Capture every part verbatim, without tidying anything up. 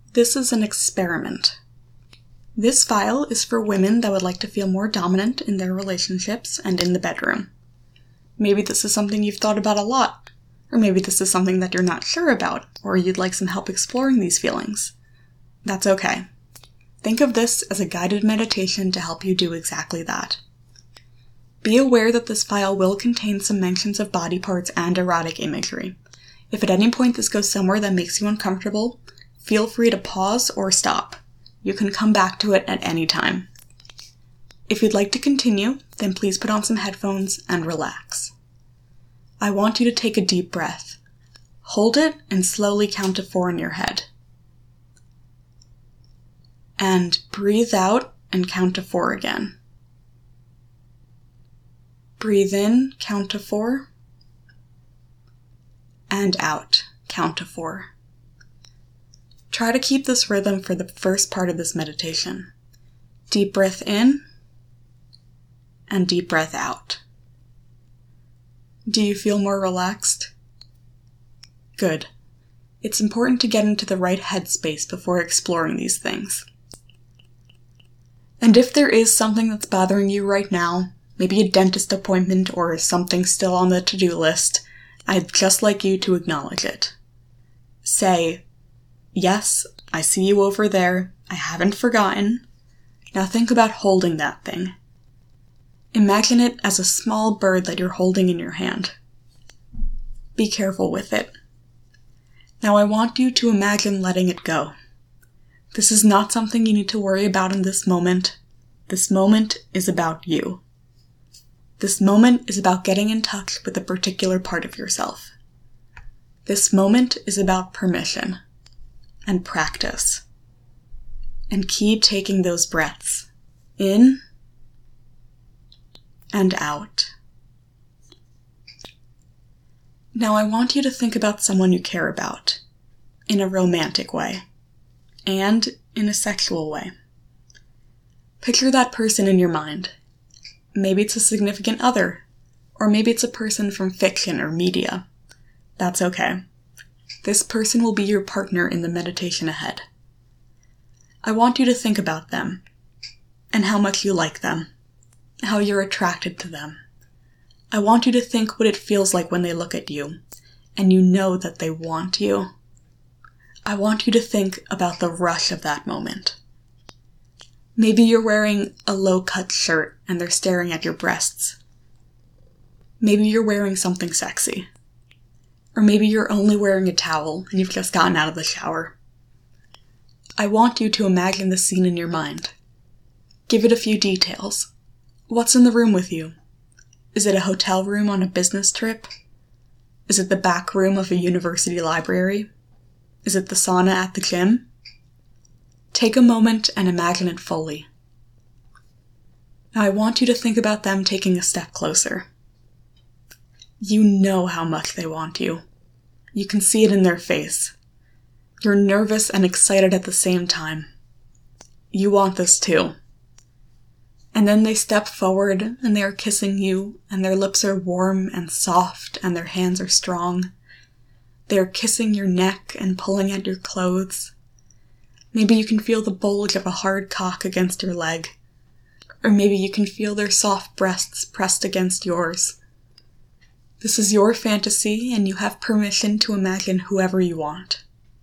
This is an experiment. This file is for women that would like to feel more dominant in their relationships and in the bedroom. Maybe this is something you've thought about a lot, or maybe this is something that you're not sure about, or you'd like some help exploring these feelings. That's okay. Think of this as a guided meditation to help you do exactly that. Be aware that this file will contain some mentions of body parts and erotic imagery. If at any point this goes somewhere that makes you uncomfortable, feel free to pause or stop. You can come back to it at any time. If you'd like to continue, then please put on some headphones and relax. I want you to take a deep breath. Hold it and slowly count to four in your head. And breathe out and count to four again. Breathe in, count to four. And out, count to four. Try to keep this rhythm for the first part of this meditation. Deep breath in and deep breath out. Do you feel more relaxed? Good. It's important to get into the right headspace before exploring these things. And if there is something that's bothering you right now, maybe a dentist appointment or something still on the to-do list, I'd just like you to acknowledge it. Say, yes, I see you over there. I haven't forgotten. Now think about holding that thing. Imagine it as a small bird that you're holding in your hand. Be careful with it. Now I want you to imagine letting it go. This is not something you need to worry about in this moment. This moment is about you. This moment is about getting in touch with a particular part of yourself. This moment is about permission and practice. And keep taking those breaths in and out. Now I want you to think about someone you care about in a romantic way and in a sexual way. Picture that person in your mind. Maybe it's a significant other, or maybe it's a person from fiction or media. That's okay. This person will be your partner in the meditation ahead. I want you to think about them, and how much you like them, how you're attracted to them. I want you to think what it feels like when they look at you, and you know that they want you. I want you to think about the rush of that moment. Maybe you're wearing a low-cut shirt and they're staring at your breasts. Maybe you're wearing something sexy. Or maybe you're only wearing a towel and you've just gotten out of the shower. I want you to imagine the scene in your mind. Give it a few details. What's in the room with you? Is it a hotel room on a business trip? Is it the back room of a university library? Is it the sauna at the gym? Take a moment and imagine it fully. Now I want you to think about them taking a step closer. You know how much they want you. You can see it in their face. You're nervous and excited at the same time. You want this too. And then they step forward and they are kissing you, and their lips are warm and soft and their hands are strong. They are kissing your neck and pulling at your clothes. Maybe you can feel the bulge of a hard cock against your leg. Or maybe you can feel their soft breasts pressed against yours. This is your fantasy, and you have permission to imagine whoever you want.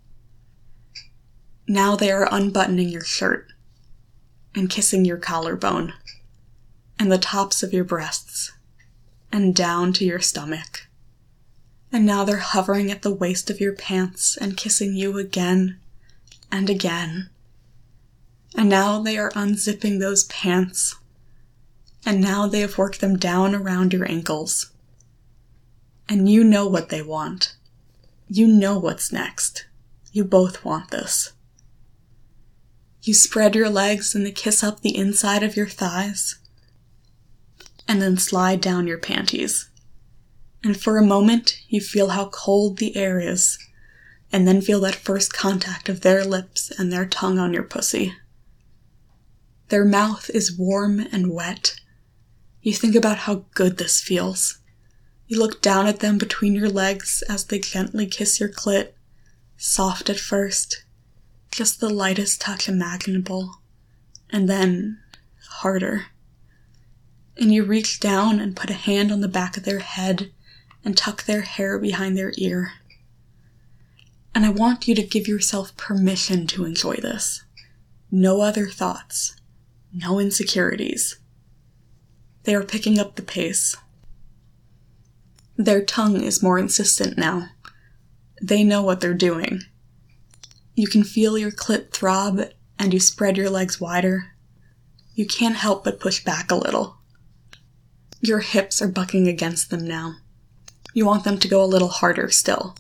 Now they are unbuttoning your shirt, and kissing your collarbone, and the tops of your breasts, and down to your stomach. And now they're hovering at the waist of your pants and kissing you again and again. And now they are unzipping those pants, and now they have worked them down around your ankles. And you know what they want. You know what's next. You both want this. You spread your legs and they kiss up the inside of your thighs, and then slide down your panties. And for a moment, you feel how cold the air is, and then feel that first contact of their lips and their tongue on your pussy. Their mouth is warm and wet. You think about how good this feels. You look down at them between your legs as they gently kiss your clit, soft at first, just the lightest touch imaginable, and then harder. And you reach down and put a hand on the back of their head and tuck their hair behind their ear. And I want you to give yourself permission to enjoy this. No other thoughts. No insecurities. They are picking up the pace. Their tongue is more insistent now. They know what they're doing. You can feel your clit throb, and you spread your legs wider. You can't help but push back a little. Your hips are bucking against them now. You want them to go a little harder still.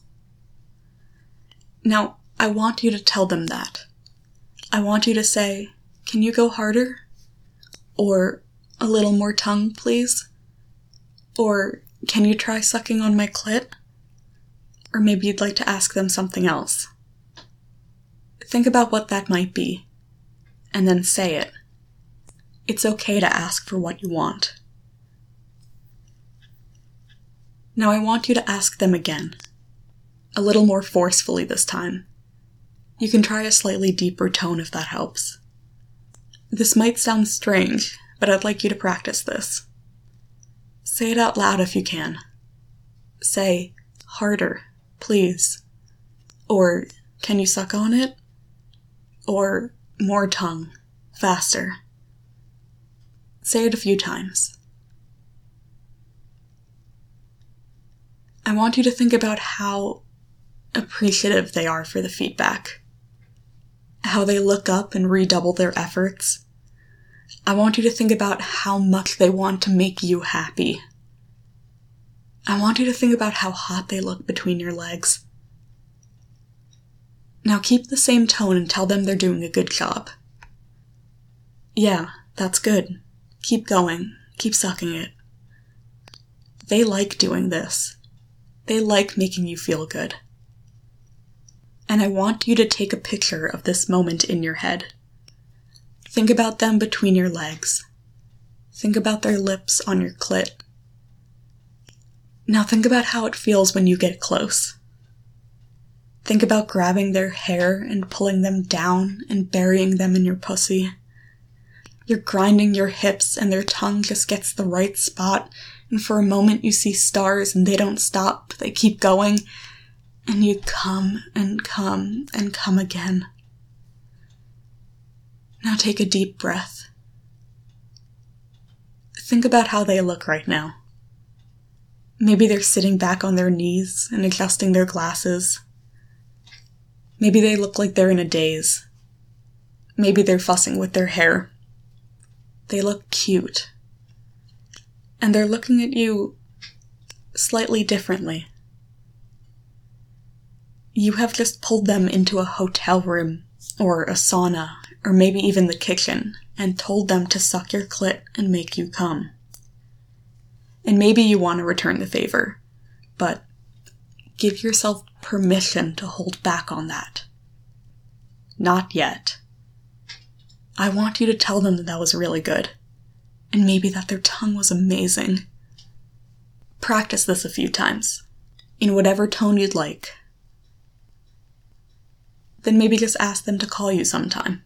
Now, I want you to tell them that. I want you to say, "Can you go harder?" Or, "A little more tongue, please?" Or, "Can you try sucking on my clit?" Or maybe you'd like to ask them something else. Think about what that might be, and then say it. It's okay to ask for what you want. Now I want you to ask them again, a little more forcefully this time. You can try a slightly deeper tone if that helps. This might sound strange, but I'd like you to practice this. Say it out loud if you can. Say, "Harder, please." Or, "Can you suck on it?" Or, "More tongue, faster." Say it a few times. I want you to think about how appreciative they are for the feedback. How they look up and redouble their efforts. I want you to think about how much they want to make you happy. I want you to think about how hot they look between your legs. Now keep the same tone and tell them they're doing a good job. "Yeah, that's good. Keep going. Keep sucking it." They like doing this. They like making you feel good. And I want you to take a picture of this moment in your head. Think about them between your legs. Think about their lips on your clit. Now think about how it feels when you get close. Think about grabbing their hair and pulling them down and burying them in your pussy. You're grinding your hips and their tongue just gets the right spot, and for a moment you see stars and they don't stop, they keep going, and you come and come and come again. Now take a deep breath. Think about how they look right now. Maybe they're sitting back on their knees and adjusting their glasses. Maybe they look like they're in a daze. Maybe they're fussing with their hair. They look cute. And they're looking at you slightly differently. You have just pulled them into a hotel room, or a sauna, or maybe even the kitchen, and told them to suck your clit and make you come. And maybe you want to return the favor, but give yourself permission to hold back on that. Not yet. I want you to tell them that that was really good, and maybe that their tongue was amazing. Practice this a few times, in whatever tone you'd like. Then maybe just ask them to call you sometime.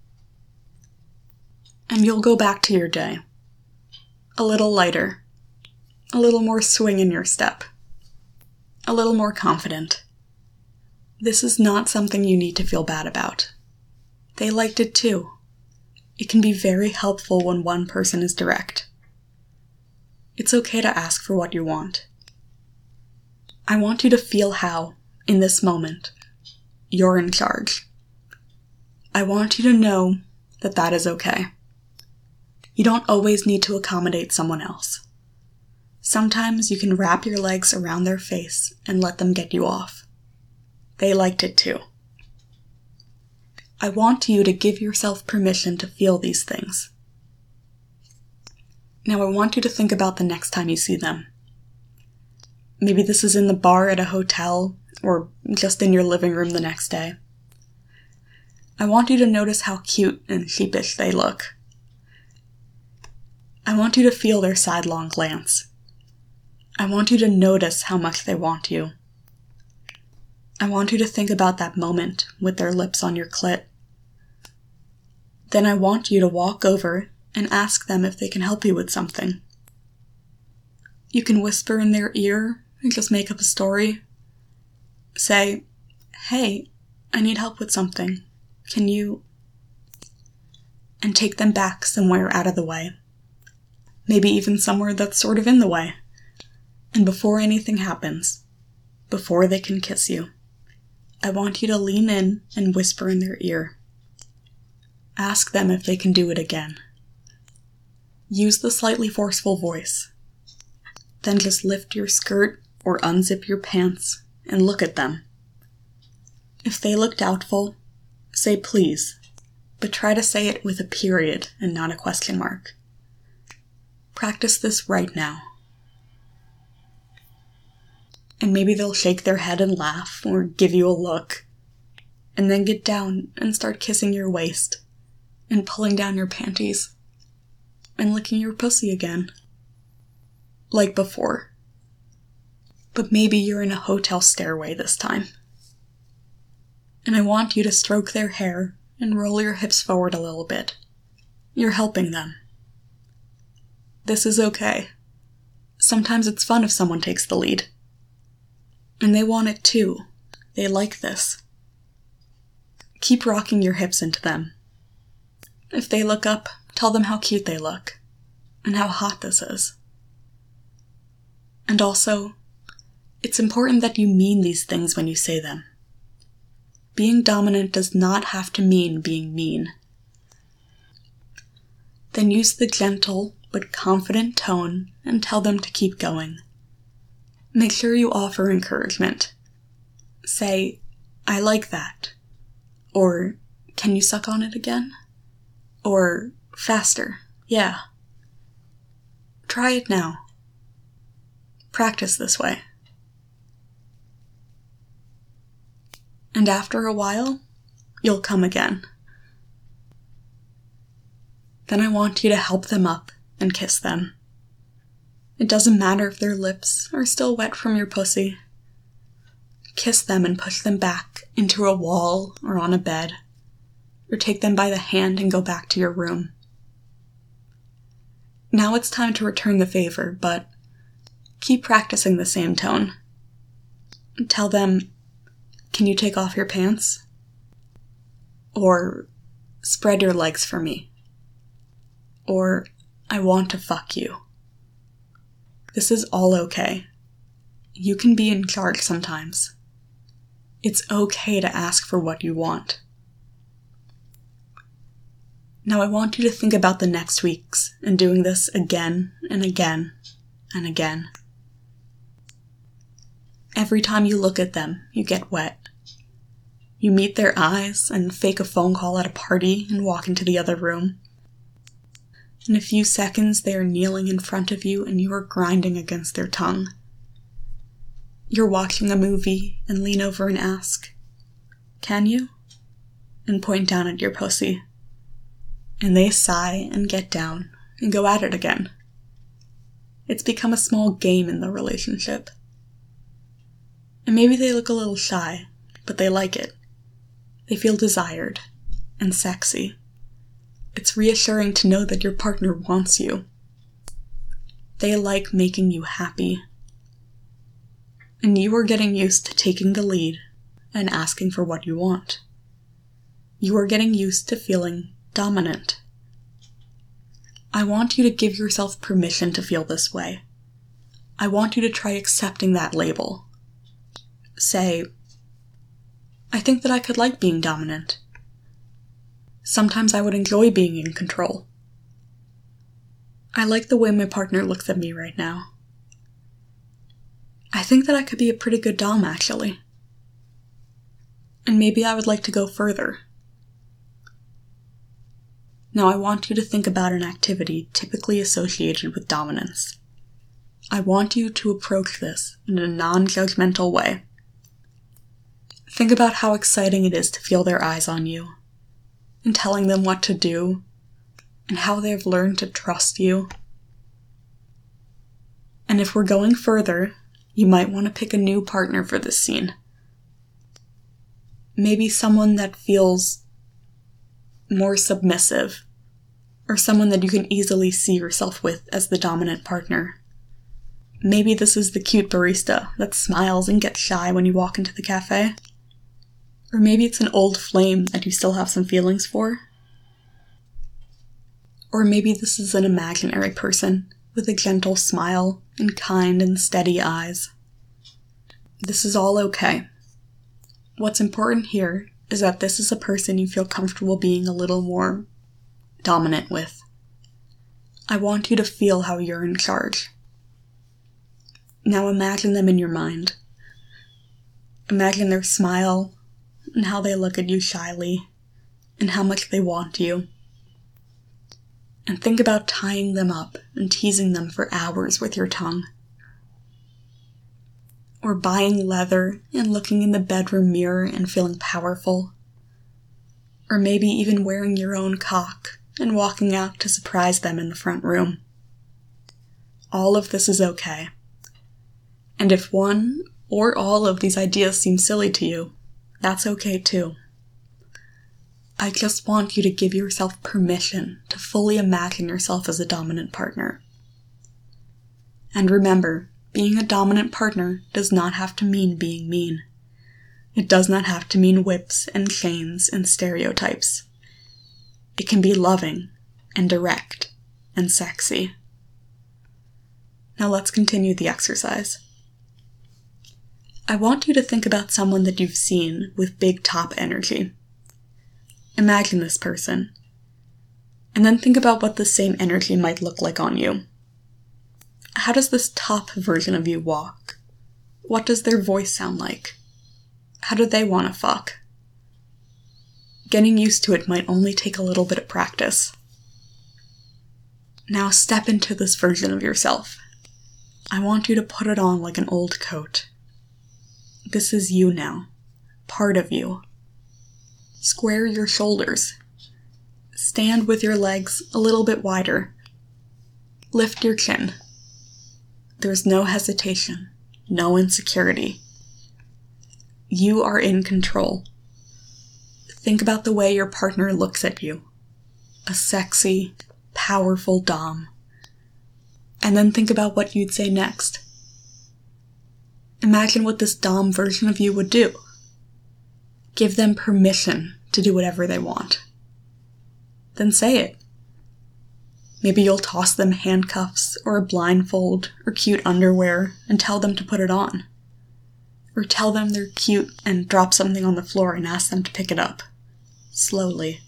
And you'll go back to your day. A little lighter. A little more swing in your step. A little more confident. This is not something you need to feel bad about. They liked it too. It can be very helpful when one person is direct. It's okay to ask for what you want. I want you to feel how, in this moment, you're in charge. I want you to know that that is okay. You don't always need to accommodate someone else. Sometimes you can wrap your legs around their face and let them get you off. They liked it too. I want you to give yourself permission to feel these things. Now I want you to think about the next time you see them. Maybe this is in the bar at a hotel, or just in your living room the next day. I want you to notice how cute and sheepish they look. I want you to feel their sidelong glance. I want you to notice how much they want you. I want you to think about that moment with their lips on your clit. Then I want you to walk over and ask them if they can help you with something. You can whisper in their ear and just make up a story. Say, "Hey, I need help with something. Can you..." And take them back somewhere out of the way. Maybe even somewhere that's sort of in the way. And before anything happens, before they can kiss you, I want you to lean in and whisper in their ear. Ask them if they can do it again. Use the slightly forceful voice. Then just lift your skirt or unzip your pants and look at them. If they look doubtful, say please, but try to say it with a period and not a question mark. Practice this right now. And maybe they'll shake their head and laugh or give you a look, and then get down and start kissing your waist and pulling down your panties and licking your pussy again. Like before. But maybe you're in a hotel stairway this time. And I want you to stroke their hair and roll your hips forward a little bit. You're helping them. This is okay. Sometimes it's fun if someone takes the lead. And they want it too. They like this. Keep rocking your hips into them. If they look up, tell them how cute they look, and how hot this is. And also, it's important that you mean these things when you say them. Being dominant does not have to mean being mean. Then use the gentle but confident tone and tell them to keep going. Make sure you offer encouragement. Say, "I like that." Or, "Can you suck on it again?" Or, "Faster, yeah." Try it now. Practice this way. And after a while, you'll come again. Then I want you to help them up and kiss them. It doesn't matter if their lips are still wet from your pussy. Kiss them and push them back into a wall or on a bed, or take them by the hand and go back to your room. Now it's time to return the favor, but keep practicing the same tone. Tell them, "Can you take off your pants?" Or, "Spread your legs for me." Or, "I want to fuck you." This is all okay. You can be in charge sometimes. It's okay to ask for what you want. Now I want you to think about the next weeks and doing this again and again and again. Every time you look at them, you get wet. You meet their eyes and fake a phone call at a party and walk into the other room. In a few seconds, they are kneeling in front of you and you are grinding against their tongue. You're watching a movie and lean over and ask, "Can you?" and point down at your pussy. And they sigh and get down and go at it again. It's become a small game in the relationship. And maybe they look a little shy, but they like it. They feel desired and sexy. It's reassuring to know that your partner wants you. They like making you happy. And you are getting used to taking the lead and asking for what you want. You are getting used to feeling dominant. I want you to give yourself permission to feel this way. I want you to try accepting that label. Say, "I think that I could like being dominant. Sometimes I would enjoy being in control. I like the way my partner looks at me right now. I think that I could be a pretty good dom, actually. And maybe I would like to go further." Now I want you to think about an activity typically associated with dominance. I want you to approach this in a non-judgmental way. Think about how exciting it is to feel their eyes on you, and telling them what to do, and how they've learned to trust you. And if we're going further, you might want to pick a new partner for this scene. Maybe someone that feels more submissive, or someone that you can easily see yourself with as the dominant partner. Maybe this is the cute barista that smiles and gets shy when you walk into the cafe. Or maybe it's an old flame that you still have some feelings for. Or maybe this is an imaginary person with a gentle smile and kind and steady eyes. This is all okay. What's important here is that this is a person you feel comfortable being a little more dominant with. I want you to feel how you're in charge. Now imagine them in your mind. Imagine their smile, and how they look at you shyly, and how much they want you. And think about tying them up and teasing them for hours with your tongue. Or buying leather and looking in the bedroom mirror and feeling powerful. Or maybe even wearing your own cock and walking out to surprise them in the front room. All of this is okay. And if one or all of these ideas seem silly to you, that's okay too. I just want you to give yourself permission to fully imagine yourself as a dominant partner. And remember, being a dominant partner does not have to mean being mean. It does not have to mean whips and chains and stereotypes. It can be loving and direct and sexy. Now let's continue the exercise. I want you to think about someone that you've seen with big top energy. Imagine this person. And then think about what the same energy might look like on you. How does this top version of you walk? What does their voice sound like? How do they want to fuck? Getting used to it might only take a little bit of practice. Now step into this version of yourself. I want you to put it on like an old coat. This is you now, part of you. Square your shoulders. Stand with your legs a little bit wider. Lift your chin. There's no hesitation, no insecurity. You are in control. Think about the way your partner looks at you. A sexy, powerful dom. And then think about what you'd say next. Imagine what this dom version of you would do. Give them permission to do whatever they want. Then say it. Maybe you'll toss them handcuffs or a blindfold or cute underwear and tell them to put it on. Or tell them they're cute and drop something on the floor and ask them to pick it up. Slowly.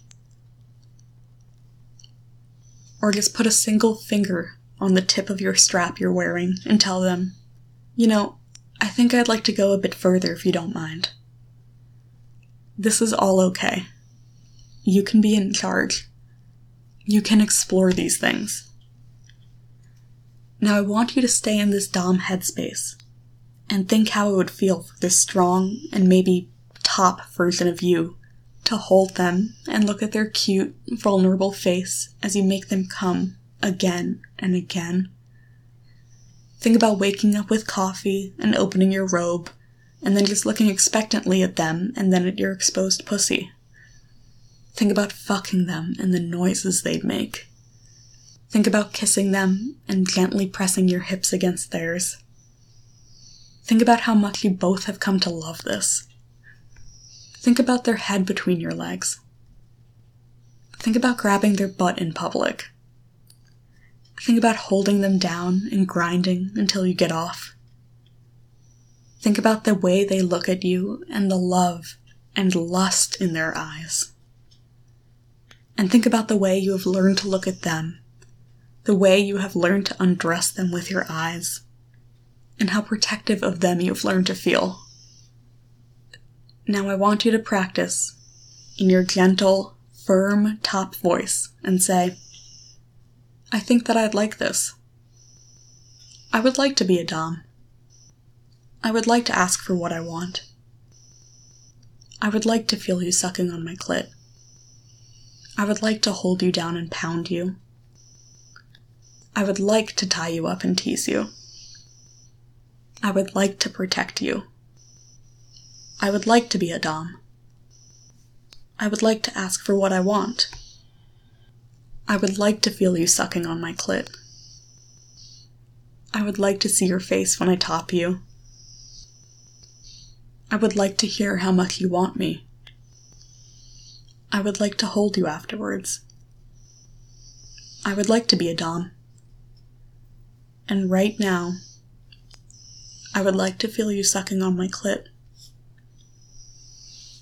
Or just put a single finger on the tip of your strap you're wearing and tell them, you know, I think I'd like to go a bit further if you don't mind. This is all okay. You can be in charge. You can explore these things. Now I want you to stay in this dom headspace and think how it would feel for this strong and maybe top version of you to hold them and look at their cute, vulnerable face as you make them come again and again. Think about waking up with coffee and opening your robe and then just looking expectantly at them and then at your exposed pussy. Think about fucking them and the noises they'd make. Think about kissing them and gently pressing your hips against theirs. Think about how much you both have come to love this. Think about their head between your legs. Think about grabbing their butt in public. Think about holding them down and grinding until you get off. Think about the way they look at you and the love and lust in their eyes. And think about the way you have learned to look at them, the way you have learned to undress them with your eyes, and how protective of them you've learned to feel. Now I want you to practice in your gentle, firm top voice and say, I think that I'd like this. I would like to be a dom. I would like to ask for what I want. I would like to feel you sucking on my clit. I would like to hold you down and pound you. I would like to tie you up and tease you. I would like to protect you. I would like to be a dom. I would like to ask for what I want. I would like to feel you sucking on my clit. I would like to see your face when I top you. I would like to hear how much you want me. I would like to hold you afterwards. I would like to be a dom. And right now, I would like to feel you sucking on my clit.